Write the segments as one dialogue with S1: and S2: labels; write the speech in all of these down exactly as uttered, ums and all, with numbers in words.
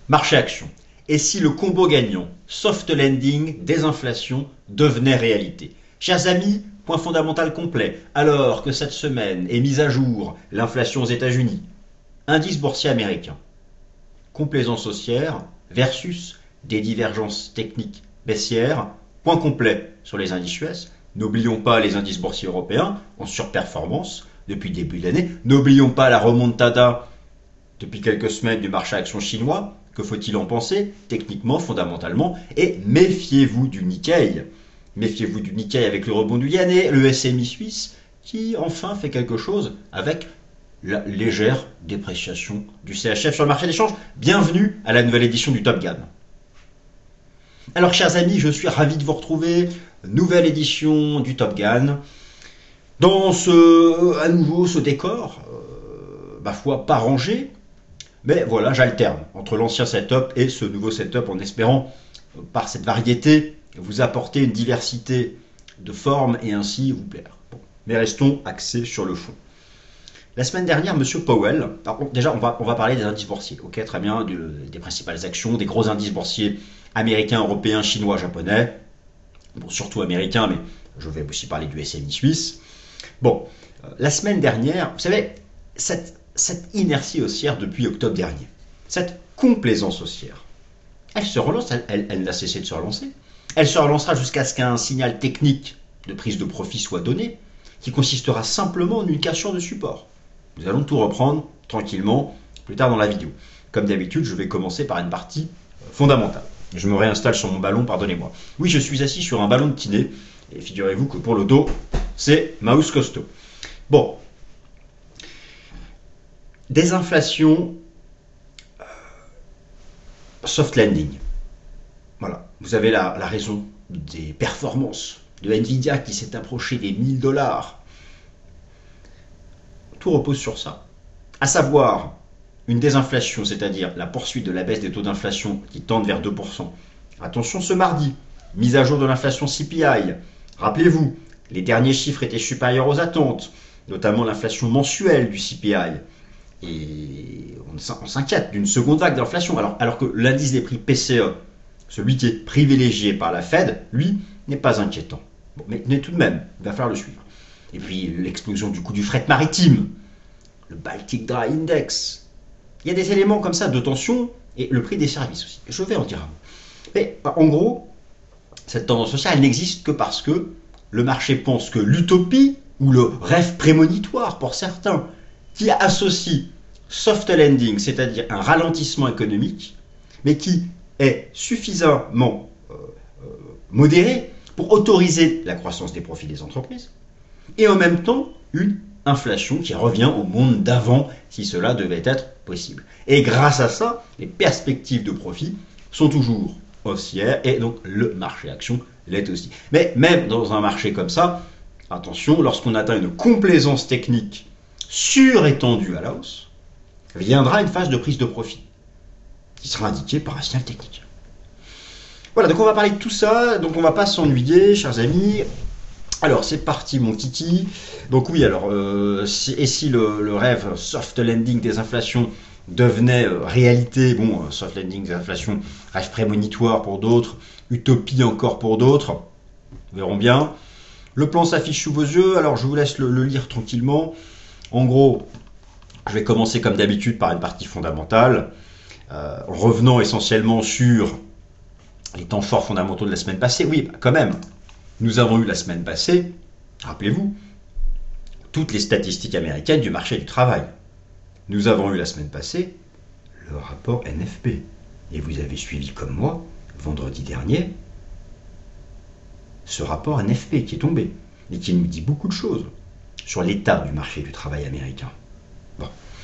S1: Marché action. Et si le combo gagnant, soft landing, désinflation, devenait réalité? Chers amis, point fondamental complet. Alors que cette semaine est mise à jour l'inflation aux États-Unis, indice boursier américain, complaisance haussière versus des divergences techniques baissières, point complet sur les indices U S. N'oublions pas les indices boursiers européens en surperformance depuis le début de l'année. N'oublions pas la remontada depuis quelques semaines du marché action chinois. Que faut-il en penser, techniquement, fondamentalement? Et méfiez-vous du Nikkei. Méfiez-vous du Nikkei avec le rebond du yen et le S M I suisse qui enfin fait quelque chose avec la légère dépréciation du C H F sur le marché des changes. Bienvenue à la nouvelle édition du Top Gun. Alors chers amis, je suis ravi de vous retrouver. Nouvelle édition du Top Gun. Dans ce, à nouveau ce décor, euh, ma foi, pas rangé. Mais voilà, j'alterne entre l'ancien setup et ce nouveau setup en espérant, par cette variété, vous apporter une diversité de formes et ainsi vous plaire. Bon, mais restons axés sur le fond. La semaine dernière, M. Powell, alors déjà on va, on va parler des indices boursiers, ok, très bien, du, des principales actions, des gros indices boursiers américains, européens, chinois, japonais, bon, surtout américains, mais je vais aussi parler du S M I suisse. Bon, euh, la semaine dernière, vous savez, cette cette inertie haussière depuis octobre dernier, cette complaisance haussière, elle se relance, elle, elle, elle n'a cessé de se relancer. Elle se relancera jusqu'à ce qu'un signal technique de prise de profit soit donné, qui consistera simplement en une cassure de support. Nous allons tout reprendre tranquillement plus tard dans la vidéo. Comme d'habitude, je vais commencer par une partie fondamentale. Je me réinstalle sur mon ballon, pardonnez-moi. Oui, je suis assis sur un ballon de kiné, et figurez-vous que pour le dos, c'est mouse costaud. Bon. Désinflation, euh, soft landing. Voilà, vous avez la, la raison des performances de Nvidia qui s'est approché des mille dollars. Tout repose sur ça. À savoir, une désinflation, c'est-à-dire la poursuite de la baisse des taux d'inflation qui tendent vers deux pour cent. Attention ce mardi, mise à jour de l'inflation C P I. Rappelez-vous, les derniers chiffres étaient supérieurs aux attentes, notamment l'inflation mensuelle du C P I. Et on s'inquiète d'une seconde vague d'inflation, alors, alors que l'indice des prix P C E, celui qui est privilégié par la Fed, lui, n'est pas inquiétant. Bon, mais, mais tout de même, il va falloir le suivre. Et puis l'explosion du coût du fret maritime, le Baltic Dry Index. Il y a des éléments comme ça de tension, et le prix des services aussi. Je vais en dire un mot. Mais en gros, cette tendance sociale, elle n'existe que parce que le marché pense que l'utopie, ou le rêve prémonitoire pour certains, qui associe soft landing, c'est-à-dire un ralentissement économique, mais qui est suffisamment euh, euh, modéré pour autoriser la croissance des profits des entreprises, et en même temps une inflation qui revient au monde d'avant, si cela devait être possible. Et grâce à ça, les perspectives de profit sont toujours haussières, et donc le marché action l'est aussi. Mais même dans un marché comme ça, attention, lorsqu'on atteint une complaisance technique surétendue à la hausse, viendra une phase de prise de profit qui sera indiquée par un signal technique. Voilà, donc on va parler de tout ça, donc on ne va pas s'ennuyer, chers amis. Alors c'est parti mon kiki. Donc oui, alors, euh, si, et si le, le rêve soft landing des inflations devenait euh, réalité, bon, euh, soft landing des inflations, rêve prémonitoire pour d'autres, utopie encore pour d'autres, nous verrons bien. Le plan s'affiche sous vos yeux, alors je vous laisse le, le lire tranquillement. En gros, je vais commencer comme d'habitude par une partie fondamentale, euh, en revenant essentiellement sur les temps forts fondamentaux de la semaine passée. Oui, bah, quand même, nous avons eu la semaine passée, rappelez-vous, toutes les statistiques américaines du marché du travail. Nous avons eu la semaine passée le rapport N F P. Et vous avez suivi comme moi, vendredi dernier, ce rapport N F P qui est tombé et qui nous dit beaucoup de choses sur l'état du marché du travail américain. Bon.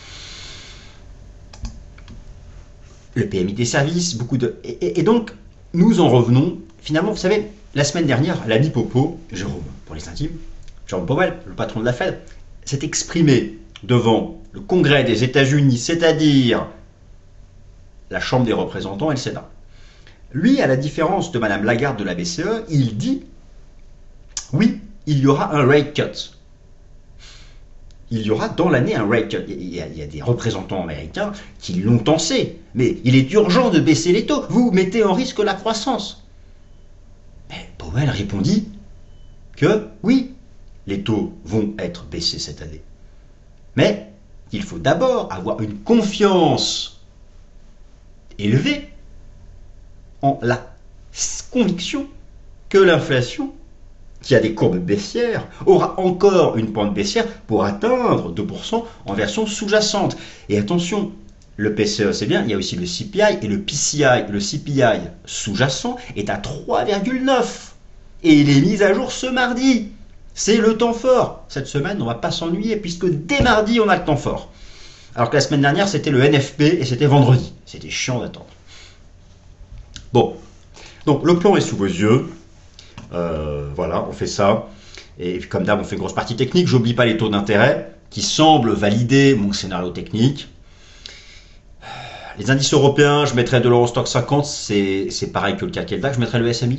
S1: Le P M I des services, beaucoup de... Et, et, et donc, nous en revenons, finalement, vous savez, la semaine dernière, l'ami Popo, Jérôme, pour les intimes, Jérôme Powell, le patron de la Fed, s'est exprimé devant le Congrès des États-Unis, c'est-à-dire la Chambre des représentants et le Sénat. Lui, à la différence de Madame Lagarde de la B C E, il dit, oui, il y aura un rate cut. il y aura dans l'année un rate cut. Il y, a, il y a des représentants américains qui l'ont tensé. Mais il est urgent de baisser les taux. Vous mettez en risque la croissance. Mais Powell répondit que oui, les taux vont être baissés cette année. Mais il faut d'abord avoir une confiance élevée en la conviction que l'inflation, qui a des courbes baissières, aura encore une pente baissière pour atteindre deux pour cent en version sous-jacente. Et attention, le P C E c'est bien, il y a aussi le C P I et le P C I. Le C P I sous-jacent est à trois virgule neuf et il est mis à jour ce mardi. C'est le temps fort. Cette semaine, on ne va pas s'ennuyer puisque dès mardi, on a le temps fort. Alors que la semaine dernière, c'était le N F P et c'était vendredi. C'était chiant d'attendre. Bon, donc le plan est sous vos yeux. Euh, voilà, on fait ça. Et comme d'hab, on fait une grosse partie technique. J'oublie pas les taux d'intérêt qui semblent valider mon scénario technique. Les indices européens, je mettrais de l'Eurostoxx cinquante, c'est pareil que le C A C et le D A X. Je mettrais le S M I.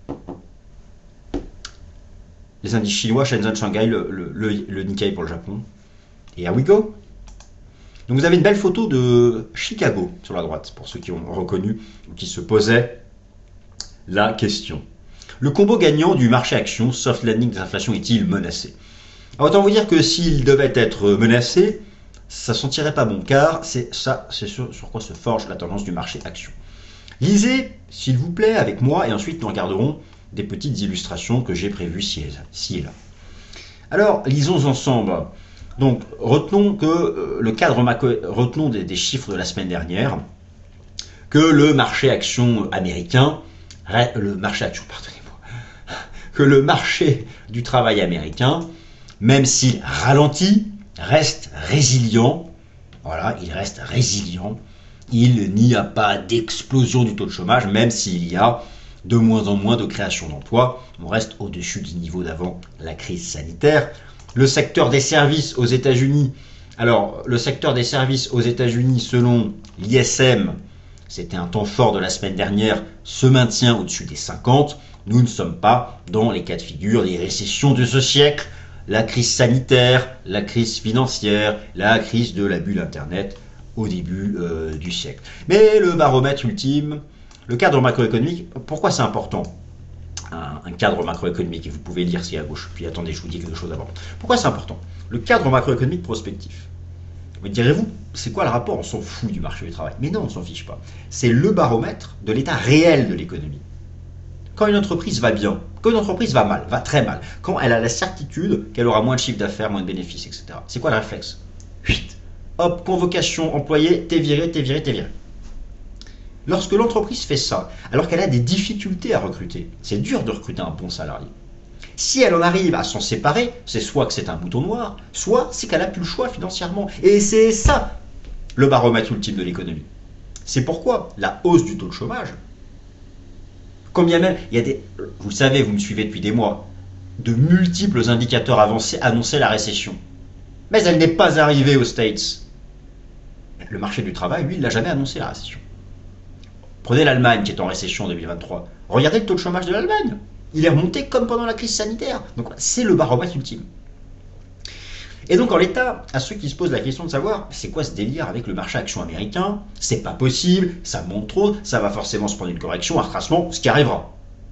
S1: Les indices chinois, Shenzhen, Shanghai, le, le, le, le Nikkei pour le Japon. Et here we go. Donc vous avez une belle photo de Chicago sur la droite, pour ceux qui ont reconnu ou qui se posaient la question. Le combo gagnant du marché action, soft landing des inflations, est-il menacé? Alors, autant vous dire que s'il devait être menacé, ça ne sentirait pas bon, car c'est ça, c'est sur, sur quoi se forge la tendance du marché action. Lisez, s'il vous plaît, avec moi, et ensuite nous regarderons des petites illustrations que j'ai prévues ci et là. Alors, lisons ensemble. Donc, retenons que euh, le cadre macro, retenons des, des chiffres de la semaine dernière, que le marché action américain, le marché action, pardonnez-moi, que le marché du travail américain, même s'il ralentit, reste résilient. Voilà, il reste résilient. Il n'y a pas d'explosion du taux de chômage, même s'il y a de moins en moins de création d'emplois. On reste au-dessus du niveau d'avant la crise sanitaire. Le secteur des services aux États-Unis. Alors, le secteur des services aux États-Unis, selon l'I S M, c'était un temps fort de la semaine dernière, se maintient au-dessus des cinquante. Nous ne sommes pas dans les cas de figure des récessions de ce siècle, la crise sanitaire, la crise financière, la crise de la bulle Internet au début euh, du siècle. Mais le baromètre ultime, le cadre macroéconomique, pourquoi c'est important un, un cadre macroéconomique, et vous pouvez lire ci à gauche, puis attendez, je vous dis quelque chose d'abord. Pourquoi c'est important? Le cadre macroéconomique prospectif. Me direz-vous, c'est quoi le rapport? On s'en fout du marché du travail. Mais non, on ne s'en fiche pas. C'est le baromètre de l'état réel de l'économie. Quand une entreprise va bien, quand une entreprise va mal, va très mal, quand elle a la certitude qu'elle aura moins de chiffre d'affaires, moins de bénéfices, et cetera. C'est quoi le réflexe? Chut. Hop, convocation, employé, t'es viré, t'es viré, t'es viré. Lorsque l'entreprise fait ça, alors qu'elle a des difficultés à recruter, c'est dur de recruter un bon salarié. Si elle en arrive à s'en séparer, c'est soit que c'est un bouton noir, soit c'est qu'elle n'a plus le choix financièrement. Et c'est ça le baromètre ultime de l'économie. C'est pourquoi la hausse du taux de chômage, combien même, il y a des, vous le savez, vous me suivez depuis des mois, de multiples indicateurs avancés annonçaient la récession. Mais elle n'est pas arrivée aux States. Le marché du travail, lui, il n'a jamais annoncé la récession. Prenez l'Allemagne qui est en récession en deux mille vingt-trois. Regardez le taux de chômage de l'Allemagne. Il est remonté comme pendant la crise sanitaire. Donc c'est le baromètre ultime. Et donc en l'état, à ceux qui se posent la question de savoir c'est quoi ce délire avec le marché action américain, c'est pas possible, ça monte trop, ça va forcément se prendre une correction, un retracement, ce qui arrivera.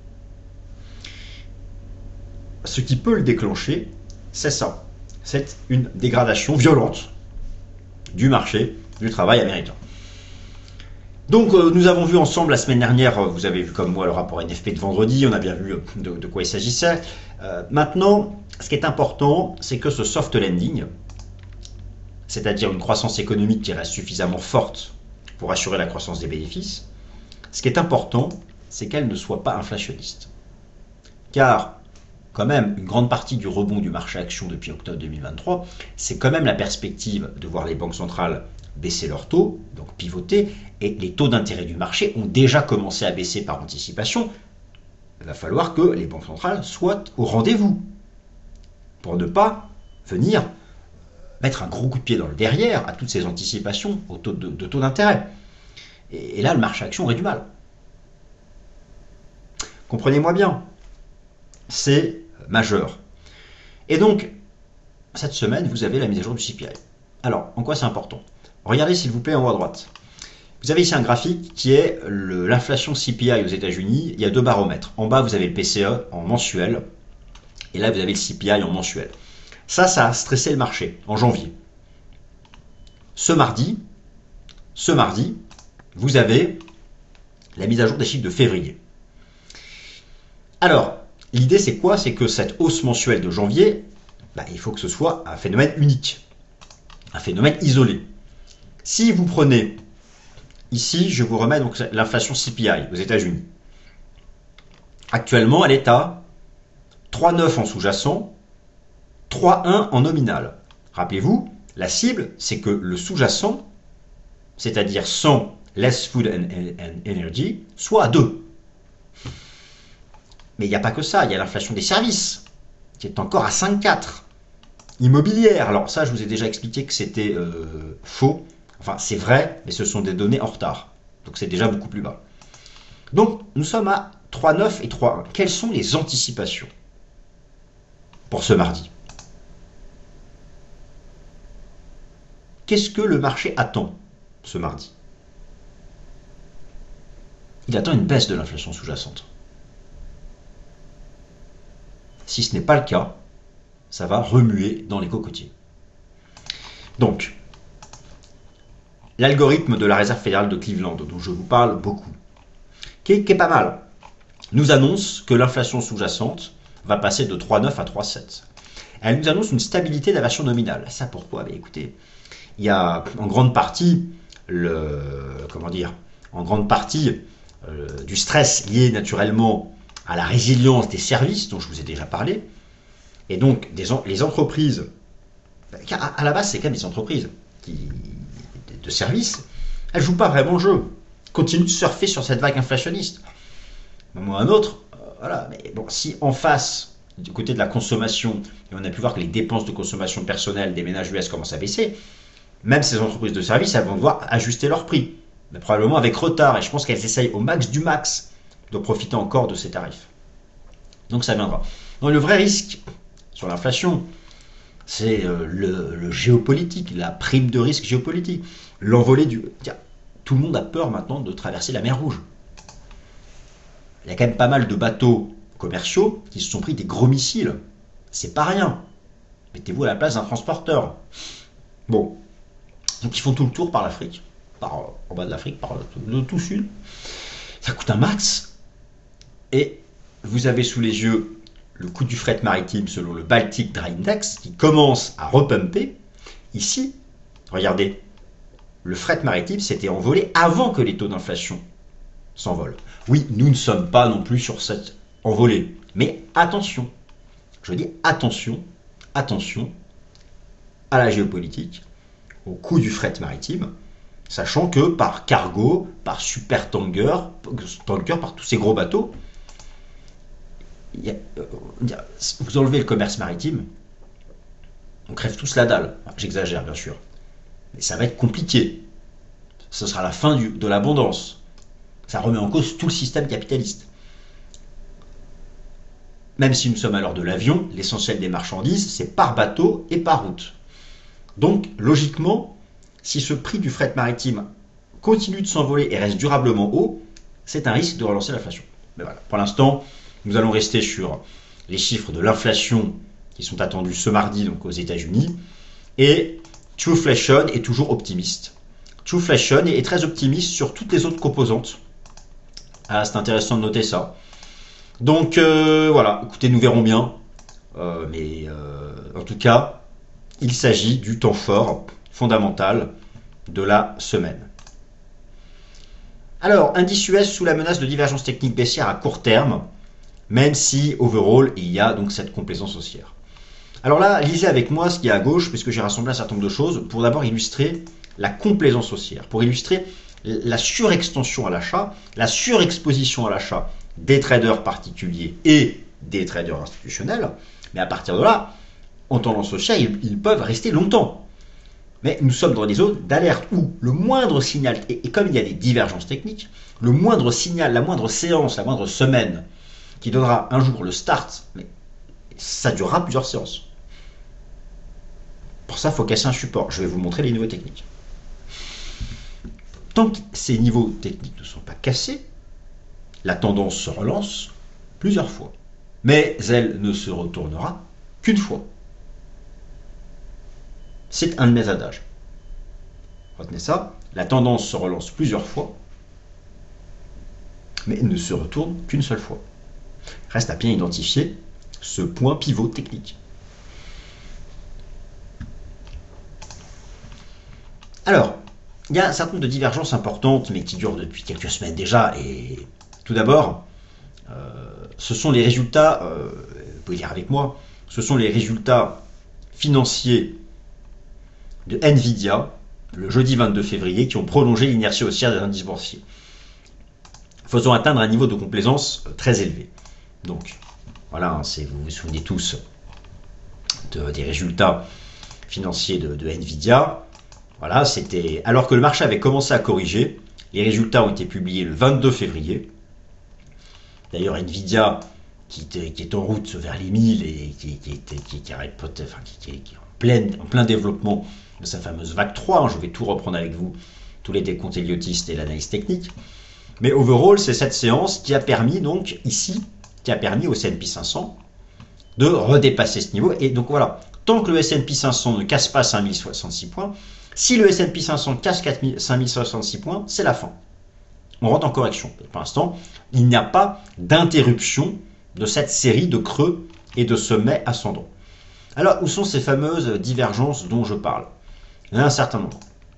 S1: Ce qui peut le déclencher, c'est ça. C'est une dégradation violente du marché du travail américain. Donc euh, nous avons vu ensemble la semaine dernière, euh, vous avez vu comme moi le rapport N F P de vendredi, on a bien vu euh, de, de quoi il s'agissait. Euh, maintenant, ce qui est important, c'est que ce soft landing, c'est-à-dire une croissance économique qui reste suffisamment forte pour assurer la croissance des bénéfices, ce qui est important, c'est qu'elle ne soit pas inflationniste. Car, quand même, une grande partie du rebond du marché action depuis octobre deux mille vingt-trois, c'est quand même la perspective de voir les banques centrales baisser leurs taux, donc pivoter, et les taux d'intérêt du marché ont déjà commencé à baisser par anticipation. Il va falloir que les banques centrales soient au rendez-vous pour ne pas venir mettre un gros coup de pied dans le derrière à toutes ces anticipations au taux de, de taux d'intérêt. Et, et là, le marché action aurait du mal. Comprenez-moi bien, c'est majeur. Et donc, cette semaine, vous avez la mise à jour du C P I. Alors, en quoi c'est important? Regardez s'il vous plaît en haut à droite. Vous avez ici un graphique qui est l'inflation C P I aux États-Unis. Il y a deux baromètres. En bas, vous avez le P C E en mensuel. Et là, vous avez le C P I en mensuel. Ça, ça a stressé le marché en janvier. Ce mardi, ce mardi, vous avez la mise à jour des chiffres de février. Alors, l'idée c'est quoi? C'est que cette hausse mensuelle de janvier, bah, il faut que ce soit un phénomène unique, un phénomène isolé. Si vous prenez, ici je vous remets donc l'inflation C P I aux États-Unis. Actuellement, elle est à trois virgule neuf en sous-jacent, trois virgule un en nominal. Rappelez-vous, la cible, c'est que le sous-jacent, c'est-à-dire sans less food and, and energy, soit à deux. Mais il n'y a pas que ça, il y a l'inflation des services, qui est encore à cinq virgule quatre. Immobilière, alors ça je vous ai déjà expliqué que c'était euh, faux. Enfin c'est vrai, mais ce sont des données en retard. Donc c'est déjà beaucoup plus bas. Donc nous sommes à trois virgule neuf et trois virgule un. Quelles sont les anticipations pour ce mardi? Qu'est-ce que le marché attend ce mardi? Il attend une baisse de l'inflation sous-jacente. Si ce n'est pas le cas, ça va remuer dans les cocotiers. Donc, l'algorithme de la Réserve fédérale de Cleveland, dont je vous parle beaucoup, qui est, qui est pas mal, nous annonce que l'inflation sous-jacente va passer de trois virgule neuf à trois virgule sept. Elle nous annonce une stabilité d'inversion nominale. Ça pourquoi? Ben, écoutez, il y a en grande partie le, comment dire, en grande partie euh, du stress lié naturellement à la résilience des services dont je vous ai déjà parlé. Et donc, des, les entreprises, car à, à la base, c'est quand même des entreprises qui, de services, elles ne jouent pas vraiment le jeu. Continuent de surfer sur cette vague inflationniste. À un moment ou à un autre, euh, voilà. Mais bon, si en face, du côté de la consommation, et on a pu voir que les dépenses de consommation personnelle des ménages U S commencent à baisser, même ces entreprises de services, elles vont devoir ajuster leur prix. Mais probablement avec retard. Et je pense qu'elles essayent au max du max de profiter encore de ces tarifs. Donc ça viendra. Donc le vrai risque sur l'inflation, c'est euh, le, le géopolitique, la prime de risque géopolitique, l'envolée du... Tout le monde a peur maintenant de traverser la mer Rouge. Il y a quand même pas mal de bateaux commerciaux qui se sont pris des gros missiles. C'est pas rien. Mettez-vous à la place d'un transporteur. Bon. Donc ils font tout le tour par l'Afrique, par en bas de l'Afrique, par le, le tout sud. Ça coûte un max. Et vous avez sous les yeux le coût du fret maritime selon le Baltic Dry Index qui commence à repumper. Ici, regardez, le fret maritime s'était envolé avant que les taux d'inflation s'envolent. Oui, nous ne sommes pas non plus sur cette envolée. Mais attention, je dis attention, attention à la géopolitique, au coût du fret maritime, sachant que par cargo, par super tanker, tanker par tous ces gros bateaux, il y a, vous enlevez le commerce maritime, on crève tous la dalle. J'exagère bien sûr, mais ça va être compliqué. Ce sera la fin du, de l'abondance. Ça remet en cause tout le système capitaliste. Même si nous sommes à l'heure de l'avion, l'essentiel des marchandises, c'est par bateau et par route. Donc, logiquement, si ce prix du fret maritime continue de s'envoler et reste durablement haut, c'est un risque de relancer l'inflation. Mais voilà, pour l'instant, nous allons rester sur les chiffres de l'inflation qui sont attendus ce mardi donc aux États-Unis. Et Trueflation est toujours optimiste. Trueflation est très optimiste sur toutes les autres composantes. Ah, c'est intéressant de noter ça. Donc euh, voilà, écoutez, nous verrons bien. Euh, mais euh, en tout cas, il s'agit du temps fort fondamental de la semaine. Alors, indice U S sous la menace de divergence technique baissière à court terme, même si, overall, il y a donc cette complaisance haussière. Alors là, lisez avec moi ce qu'il y a à gauche, puisque j'ai rassemblé un certain nombre de choses, pour d'abord illustrer la complaisance haussière, pour illustrer la surextension à l'achat, la surexposition à l'achat des traders particuliers et des traders institutionnels. Mais à partir de là, en tendance haussière, ils, ils peuvent rester longtemps. Mais nous sommes dans des zones d'alerte où le moindre signal, et, et comme il y a des divergences techniques, le moindre signal, la moindre séance, la moindre semaine qui donnera un jour le start, mais ça durera plusieurs séances. Pour ça, il faut casser un support. Je vais vous montrer les niveaux techniques. Tant que ces niveaux techniques ne sont pas cassés, la tendance se relance plusieurs fois. Mais elle ne se retournera qu'une fois. C'est un de mes adages. Retenez ça, la tendance se relance plusieurs fois, mais ne se retourne qu'une seule fois. Reste à bien identifier ce point pivot technique. Alors, il y a un certain nombre de divergences importantes, mais qui durent depuis quelques semaines déjà. Et tout d'abord, euh, ce sont les résultats, euh, vous pouvez lire avec moi, ce sont les résultats financiers de Nvidia, le jeudi vingt-deux février, qui ont prolongé l'inertie haussière des indices boursiers, faisant atteindre un niveau de complaisance très élevé. Donc, voilà, hein, vous vous souvenez tous de, des résultats financiers de, de Nvidia. Voilà, c'était alors que le marché avait commencé à corriger. Les résultats ont été publiés le vingt-deux février. D'ailleurs, Nvidia, qui, qui est en route vers les mille et qui, qui, qui, qui, qui, enfin, qui, qui, qui est en plein, en plein développement de sa fameuse vague trois. Hein, je vais tout reprendre avec vous, tous les décomptes héliotistes et l'analyse technique. Mais overall, c'est cette séance qui a permis, donc, ici, qui a permis au S and P cinq cents de redépasser ce niveau. Et donc voilà, tant que le S and P cinq cents ne casse pas cinq mille soixante-six points, si le S and P cinq cents casse cinq mille soixante-six points, c'est la fin. On rentre en correction. Et pour l'instant, il n'y a pas d'interruption de cette série de creux et de sommets ascendants. Alors, où sont ces fameuses divergences dont je parle? Il y en a un certain nombre.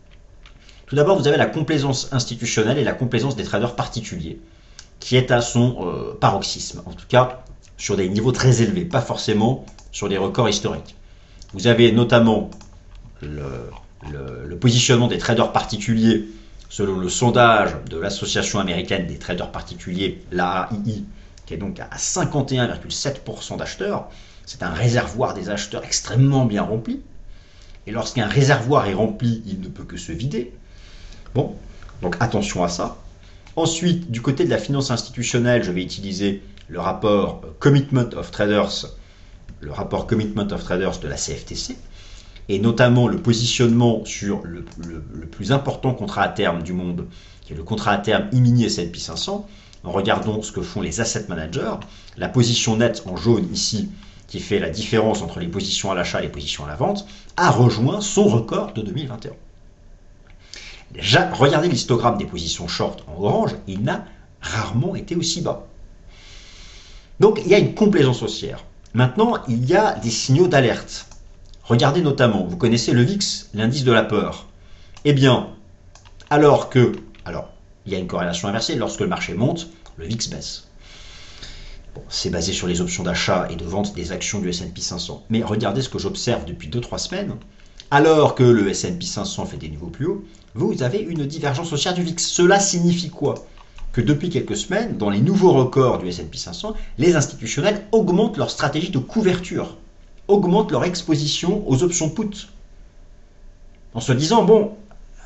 S1: Tout d'abord, vous avez la complaisance institutionnelle et la complaisance des traders particuliers, qui est à son euh, paroxysme, en tout cas sur des niveaux très élevés, pas forcément sur des records historiques. Vous avez notamment le, le, le positionnement des traders particuliers selon le sondage de l'association américaine des traders particuliers, l'A A I I, qui est donc à cinquante et un virgule sept pour cent d'acheteurs. C'est un réservoir des acheteurs extrêmement bien rempli. Et lorsqu'un réservoir est rempli, il ne peut que se vider. Bon, donc attention à ça. Ensuite, du côté de la finance institutionnelle, je vais utiliser le rapport Commitment of Traders, le rapport Commitment of Traders de la C F T C, et notamment le positionnement sur le, le, le plus important contrat à terme du monde, qui est le contrat à terme E-mini S and P cinq cents, en regardant ce que font les asset managers. La position nette en jaune ici, qui fait la différence entre les positions à l'achat et les positions à la vente, a rejoint son record de deux mille vingt et un. Déjà, regardez l'histogramme des positions short en orange, il n'a rarement été aussi bas. Donc, il y a une complaisance haussière. Maintenant, il y a des signaux d'alerte. Regardez notamment, vous connaissez le V I X, l'indice de la peur. Eh bien, alors que, alors, il y a une corrélation inversée, lorsque le marché monte, le V I X baisse. Bon, c'est basé sur les options d'achat et de vente des actions du S and P cinq cents. Mais regardez ce que j'observe depuis deux trois semaines. Alors que le S and P cinq cents fait des niveaux plus hauts, vous avez une divergence haussière du V I X. Cela signifie quoi? Que depuis quelques semaines, dans les nouveaux records du S and P cinq cents, les institutionnels augmentent leur stratégie de couverture, augmentent leur exposition aux options put. En se disant, bon,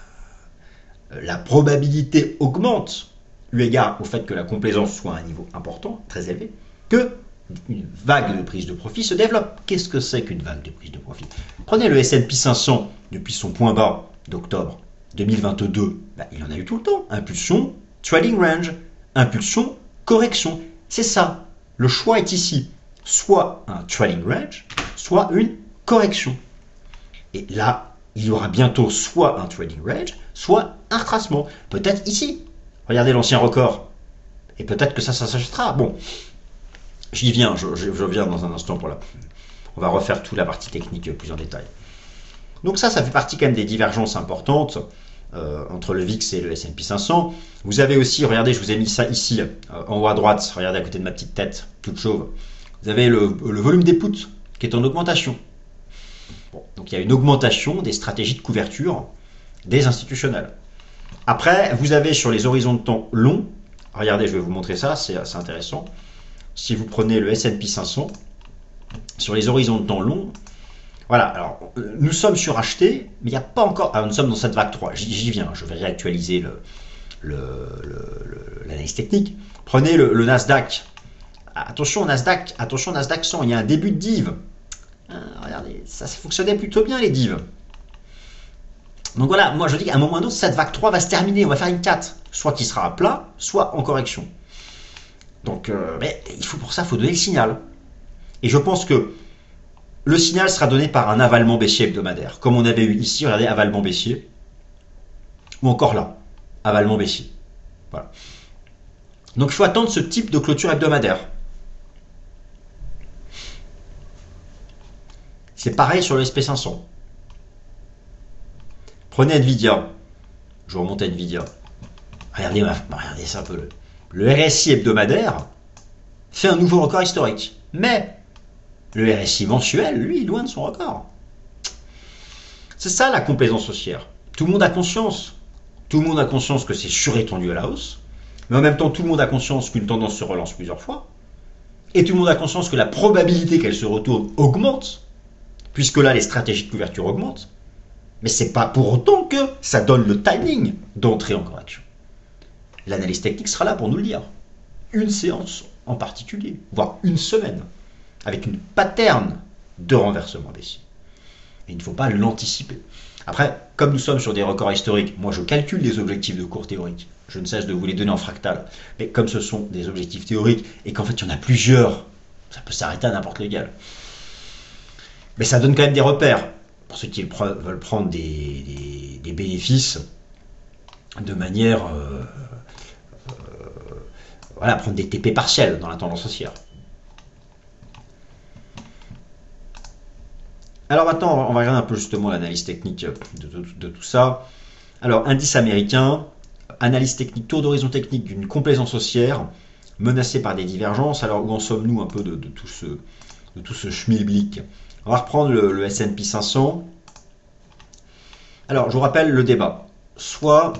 S1: la probabilité augmente, eu égard au fait que la complaisance soit à un niveau important, très élevé, que une vague de prise de profit se développe. Qu'est-ce que c'est qu'une vague de prise de profit? Prenez le S and P cinq cents depuis son point bas d'octobre deux mille vingt-deux, ben, il en a eu tout le temps. Impulsion, trading range, impulsion, correction. C'est ça. Le choix est ici. Soit un trading range, soit une correction. Et là, il y aura bientôt soit un trading range, soit un retracement. Peut-être ici. Regardez l'ancien record. Et peut-être que ça, ça s'achètera. Bon, j'y viens. Je, je, je viens dans un instant pour la... On va refaire toute la partie technique plus en détail. Donc ça, ça fait partie quand même des divergences importantes euh, entre le V I X et le S and P cinq cents. Vous avez aussi, regardez, je vous ai mis ça ici, euh, en haut à droite, regardez à côté de ma petite tête, toute chauve. Vous avez le, le volume des puts qui est en augmentation. Bon, donc il y a une augmentation des stratégies de couverture des institutionnels. Après, vous avez sur les horizons de temps longs, regardez, je vais vous montrer ça, c'est assez intéressant. Si vous prenez le S and P cinq cents, sur les horizons de temps longs, voilà, alors nous sommes surachetés, mais il n'y a pas encore. Alors, nous sommes dans cette vague trois, j'y viens, je vais réactualiser l'analyse technique. Prenez le, le Nasdaq. Attention au Nasdaq, attention au Nasdaq cent, il y a un début de div Hein, regardez, ça, ça fonctionnait plutôt bien les divs. Donc voilà, moi je dis qu'à un moment ou à un autre, cette vague trois va se terminer, on va faire une quatre. Soit qui sera à plat, soit en correction. Donc euh, mais il faut, pour ça, il faut donner le signal. Et je pense que le signal sera donné par un avalement baissier hebdomadaire. Comme on avait eu ici, regardez, avalement baissier. Ou encore là, avalement baissier. Voilà. Donc il faut attendre ce type de clôture hebdomadaire. C'est pareil sur le S and P cinq cents. Prenez Nvidia. Je remonte à Nvidia. Regardez, regardez ça un peu. Le, le R S I hebdomadaire fait un nouveau record historique. Mais le R S I mensuel, lui, est loin de son record. C'est ça la complaisance haussière. Tout le monde a conscience. Tout le monde a conscience que c'est surétendu à la hausse. Mais en même temps, tout le monde a conscience qu'une tendance se relance plusieurs fois. Et tout le monde a conscience que la probabilité qu'elle se retourne augmente. Puisque là, les stratégies de couverture augmentent. Mais c'est pas pour autant que ça donne le timing d'entrer en correction. L'analyse technique sera là pour nous le dire. Une séance en particulier, voire une semaine, avec une pattern de renversement baissier. Et il ne faut pas l'anticiper. Après, comme nous sommes sur des records historiques, moi je calcule des objectifs de cours théoriques. Je ne cesse de vous les donner en fractal. Mais comme ce sont des objectifs théoriques et qu'en fait il y en a plusieurs, ça peut s'arrêter à n'importe lequel. Mais ça donne quand même des repères pour ceux qui veulent prendre des, des, des bénéfices de manière euh, euh, voilà, prendre des T P partiels dans la tendance haussière. Alors maintenant, on va regarder un peu justement l'analyse technique de, de, de tout ça. Alors, indice américain, analyse technique, tour d'horizon technique d'une complaisance haussière menacée par des divergences. Alors, où en sommes-nous un peu de, de tout ce, de tout ce schmilblick? On va reprendre le, le S and P cinq cents. Alors, je vous rappelle le débat. Soit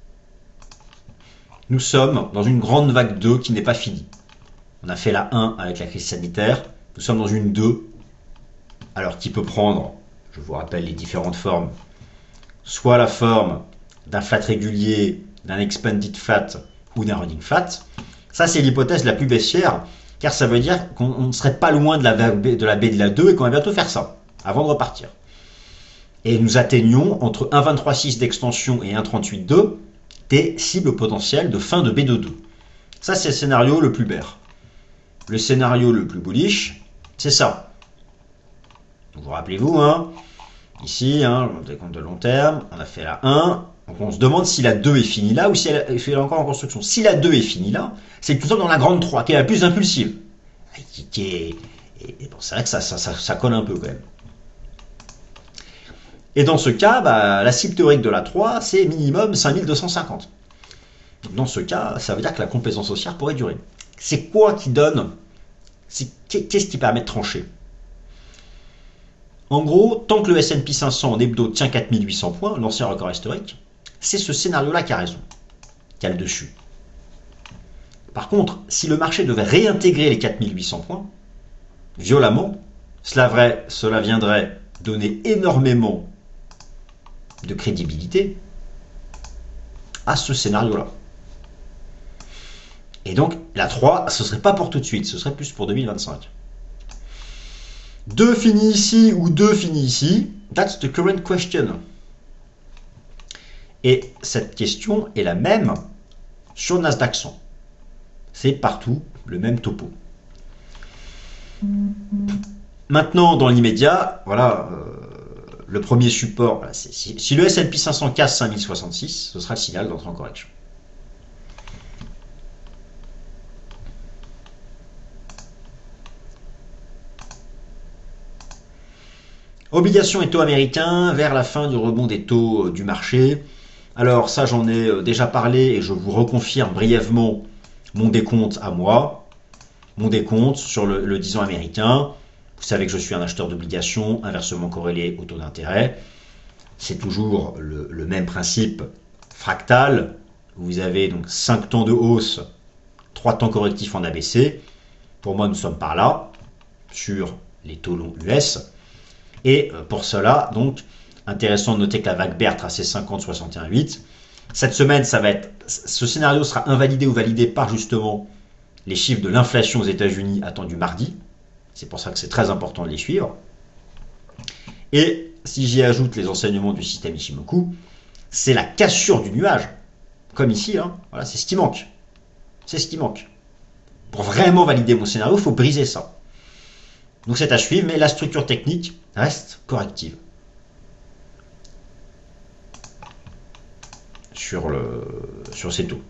S1: nous sommes dans une grande vague deux qui n'est pas finie. On a fait la un avec la crise sanitaire. Nous sommes dans une deux. Alors, qui peut prendre, je vous rappelle les différentes formes, soit la forme d'un flat régulier, d'un expanded flat ou d'un running flat. Ça, c'est l'hypothèse la plus baissière, car ça veut dire qu'on ne serait pas loin de la, de la baie de la deux et qu'on va bientôt faire ça, avant de repartir. Et nous atteignons entre un virgule vingt-trois six d'extension et un virgule trente-huit deux des cibles potentielles de fin de B deux deux. Ça, c'est le scénario le plus bear. Le scénario le plus bullish, c'est ça. Vous rappelez-vous, hein, ici, hein, des comptes de long terme, on a fait la un, donc on se demande si la deux est finie là ou si elle est encore en construction. Si la deux est finie là, c'est que nous sommes dans la grande trois, qui est la plus impulsive. Qui, qui est, et bon, c'est vrai que ça, ça, ça, ça colle un peu quand même. Et dans ce cas, bah, la cible théorique de la trois, c'est minimum cinq mille deux cent cinquante. Donc dans ce cas, ça veut dire que la complaisance haussière pourrait durer. C'est quoi qui donne, qu'est-ce qui permet de trancher? En gros, tant que le S and P cinq cents en hebdo tient quatre mille huit cents points, l'ancien record historique, c'est ce scénario-là qui a raison, qui a le dessus. Par contre, si le marché devait réintégrer les quatre mille huit cents points, violemment, cela, vrai, cela viendrait donner énormément de crédibilité à ce scénario-là. Et donc, la trois, ce ne serait pas pour tout de suite, ce serait plus pour deux mille vingt-cinq. deux finit ici ou deux finit ici, that's the current question. Et cette question est la même sur Nasdaq cent. C'est partout le même topo. Maintenant, dans l'immédiat, voilà, euh, le premier support, voilà, si, si le S and P cinq cents casse cinq mille soixante-six, ce sera le signal d'entrée en correction. Obligations et taux américains vers la fin du rebond des taux du marché. Alors ça, j'en ai déjà parlé et je vous reconfirme brièvement mon décompte à moi. Mon décompte sur le, le dix ans américain. Vous savez que je suis un acheteur d'obligations inversement corrélé au taux d'intérêt. C'est toujours le, le même principe fractal. Vous avez donc cinq temps de hausse, trois temps correctifs en A B C. Pour moi, nous sommes par là, sur les taux longs U S. Et pour cela, donc, intéressant de noter que la vague bear tracée cinquante soixante et un huit. Cette semaine, ça va être, ce scénario sera invalidé ou validé par justement les chiffres de l'inflation aux États-Unis attendus mardi. C'est pour ça que c'est très important de les suivre. Et si j'y ajoute les enseignements du système Ichimoku, c'est la cassure du nuage. Comme ici, hein, voilà, c'est ce qui manque. C'est ce qui manque. Pour vraiment valider mon scénario, il faut briser ça. Donc c'est à suivre, mais la structure technique reste corrective. Sur, le, sur ces taux.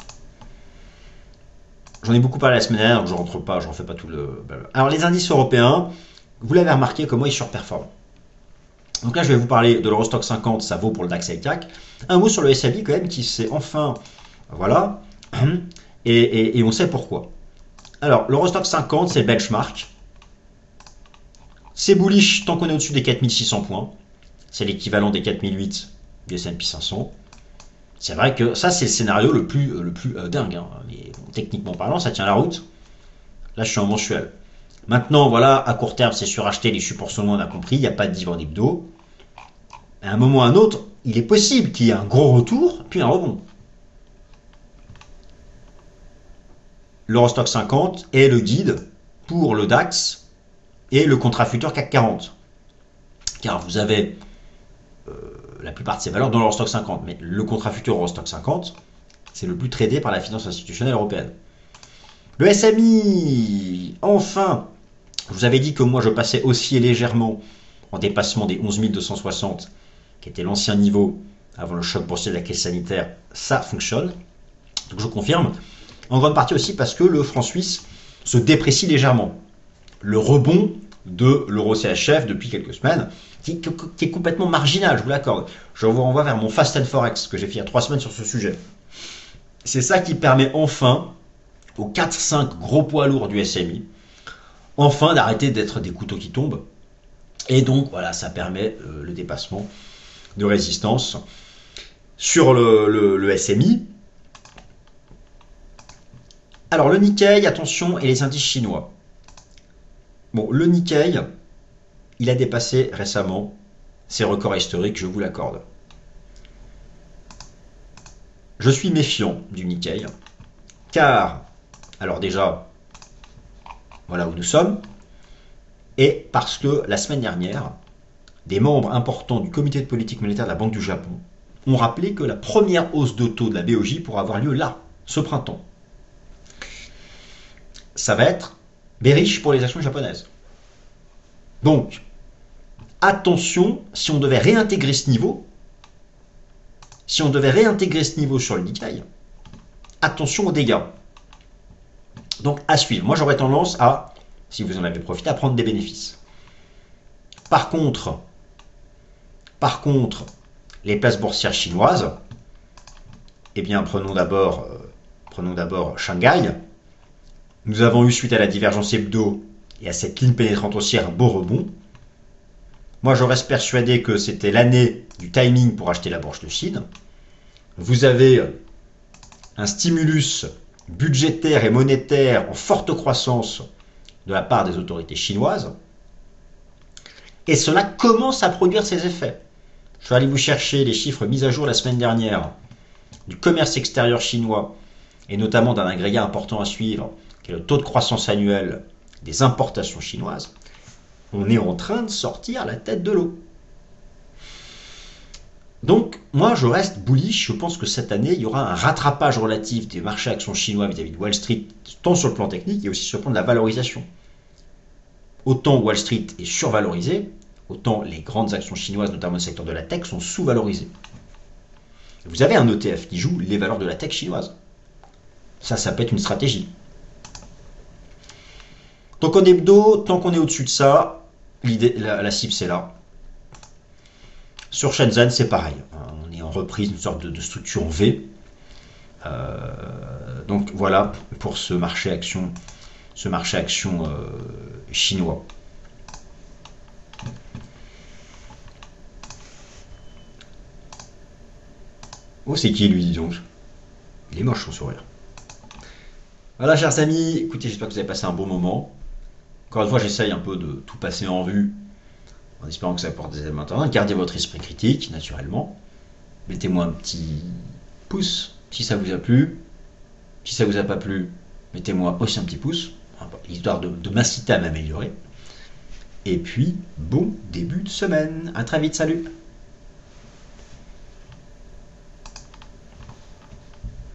S1: J'en ai beaucoup parlé la semaine dernière, donc je ne rentre pas, je ne refais pas tout le... Alors les indices européens, vous l'avez remarqué, comment ils surperforment. Donc là, je vais vous parler de l'Eurostoxx cinquante, ça vaut pour le DAX et le C A C. Un mot sur le S and P quand même, qui s'est enfin... Voilà. Et, et, et on sait pourquoi. Alors, l'Eurostoxx cinquante, c'est le benchmark. C'est bullish tant qu'on est au-dessus des quatre mille six cents points. C'est l'équivalent des quatre mille huit du S and P cinq cents. C'est vrai que ça, c'est le scénario le plus, le plus euh, dingue. Hein. Mais bon, techniquement parlant, ça tient la route. Là, je suis en mensuel. Maintenant, voilà, à court terme, c'est suracheté, les supports sont loin, on a compris, il n'y a pas de divan d'hebdo. À un moment ou à un autre, il est possible qu'il y ait un gros retour, puis un rebond. L'Eurostoxx cinquante est le guide pour le DAX et le contrat futur C A C quarante. Car vous avez euh, la plupart de ces valeurs dans l'Eurostoxx cinquante, mais le contrat futur Eurostoxx cinquante, c'est le plus tradé par la finance institutionnelle européenne. Le S M I, enfin, je vous avais dit que moi je passais aussi légèrement en dépassement des onze mille deux cent soixante, qui était l'ancien niveau avant le choc boursier de la crise sanitaire. Ça fonctionne, donc je confirme. En grande partie aussi parce que le franc suisse se déprécie légèrement. Le rebond de l'euro C H F depuis quelques semaines, qui, qui est complètement marginal, je vous l'accorde. Je vous renvoie vers mon Fast and Forex que j'ai fait il y a trois semaines sur ce sujet. C'est ça qui permet enfin aux quatre cinq gros poids lourds du S M I, enfin d'arrêter d'être des couteaux qui tombent. Et donc voilà, ça permet euh, le dépassement de résistance sur le, le, le S M I. Alors le Nikkei, attention, et les indices chinois. Bon, le Nikkei, il a dépassé récemment ses records historiques, je vous l'accorde. Je suis méfiant du Nikkei, car, alors déjà, voilà où nous sommes, et parce que la semaine dernière, des membres importants du comité de politique monétaire de la Banque du Japon ont rappelé que la première hausse de taux de la B O J pourra avoir lieu là, ce printemps. Ça va être bearish pour les actions japonaises. Donc, attention, si on devait réintégrer ce niveau, si on devait réintégrer ce niveau sur le Nikkei, attention aux dégâts. Donc, à suivre. Moi, j'aurais tendance à, si vous en avez profité, à prendre des bénéfices. Par contre, par contre, les places boursières chinoises, eh bien, prenons d'abord, euh, prenons d'abord Shanghai. Nous avons eu, suite à la divergence hebdo et à cette ligne pénétrante haussière, un beau rebond. Moi, je reste persuadé que c'était l'année du timing pour acheter la bourse de Chine. Vous avez un stimulus budgétaire et monétaire en forte croissance de la part des autorités chinoises. Et cela commence à produire ses effets. Je vais aller vous chercher les chiffres mis à jour la semaine dernière du commerce extérieur chinois et notamment d'un agrégat important à suivre, qui est le taux de croissance annuel des importations chinoises. On est en train de sortir la tête de l'eau. Donc, moi, je reste bullish. Je pense que cette année, il y aura un rattrapage relatif des marchés actions chinois vis-à-vis de Wall Street, tant sur le plan technique et aussi sur le plan de la valorisation. Autant Wall Street est survalorisé, autant les grandes actions chinoises, notamment le secteur de la tech, sont sous-valorisées. Vous avez un E T F qui joue les valeurs de la tech chinoise. Ça, ça peut être une stratégie. Donc en hebdo, tant qu'on est au-dessus de ça, l'idée, la, la cible c'est là. Sur Shenzhen, c'est pareil. On est en reprise d'une sorte de, de structure en V. Euh, donc voilà pour ce marché action, ce marché action euh, chinois. Oh, c'est qui lui, dis donc? Il est moche son sourire. Voilà, chers amis, écoutez, j'espère que vous avez passé un bon moment. Encore une fois, j'essaye un peu de tout passer en vue, en espérant que ça apporte des éléments intéressants. Gardez votre esprit critique, naturellement. Mettez-moi un petit pouce si ça vous a plu. Si ça vous a pas plu, mettez-moi aussi un petit pouce, histoire de, de m'inciter à m'améliorer. Et puis, bon début de semaine. À très vite, salut!